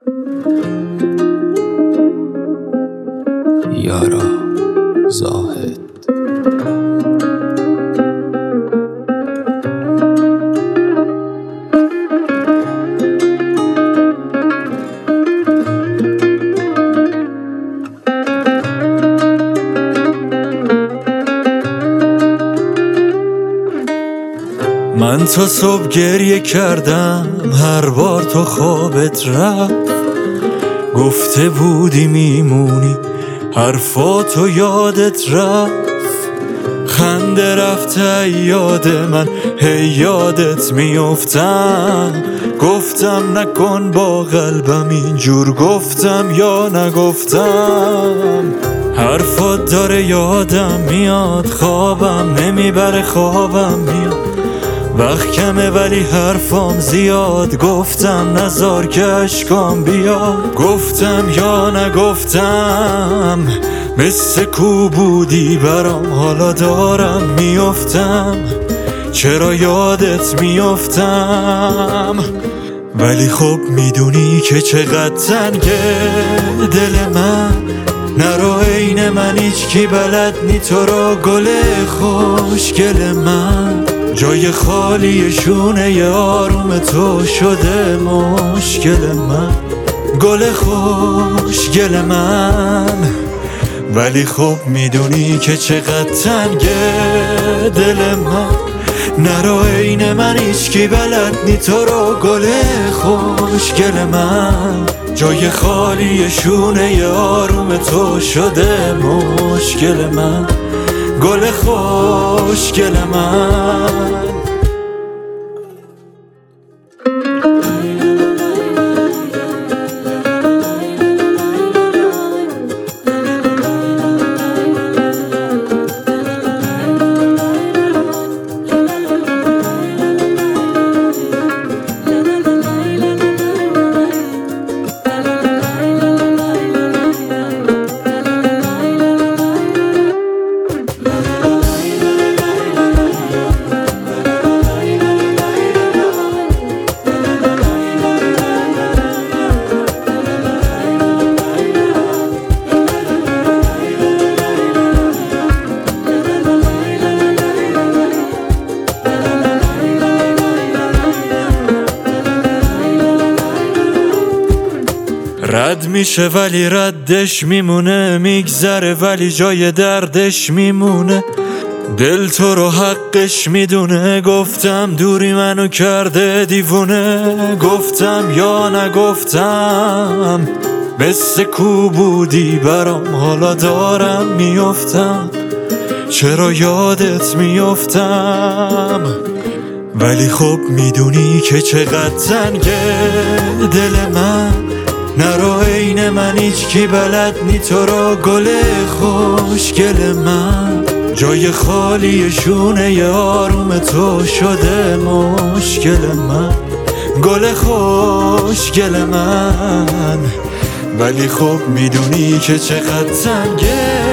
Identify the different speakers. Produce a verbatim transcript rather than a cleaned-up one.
Speaker 1: یارا زاهد.
Speaker 2: من تا صبح گریه کردم هر بار تو خوابت رفت، گفته بودی میمونی حرفاتو یادت رفت. خنده رفته یاد من هی یادت میافتم، گفتم نکن با قلبم اینجور، گفتم یا نگفتم. حرفات داره یادم میاد، خوابم نمیبره خوابم میاد، وقت کمه ولی حرفام زیاد، گفتم نزار که اشکام بیاد، گفتم یا نگفتم. مثل کو بودی برام حالا دارم میافتم، چرا یادت میافتم. ولی خب میدونی که چقدر تنگه دل من، نرو عین من هیچ کی بلد نی تو رو گل خوشگل من. جای خالی شونه آروم تو شده مشکل من، گل خوشگل من. ولی خب میدونی که چقدر تنگه دل من، نرو عین من هیچ کی بلد نی تو رو گل خوشگل من. جای خالی شونه آروم تو شده مشکل من، گل خوشگل من. رد میشه ولی ردش میمونه، میگذره ولی جای دردش میمونه. دل تو رو حقش میدونه، گفتم دوری منو کرده دیوونه، گفتم یا نگفتم. مثل کو بودی برام حالا دارم میافتم، چرا یادت میافتم. ولی خب میدونی که چقدر تنگه دل من، نرو عین من هیچ کی بلد نی تو رو گل خوشگل من. جای خالی شونه آروم تو شده مشکل من، گل خوشگل من. ولی خب میدونی که چقدر تنگه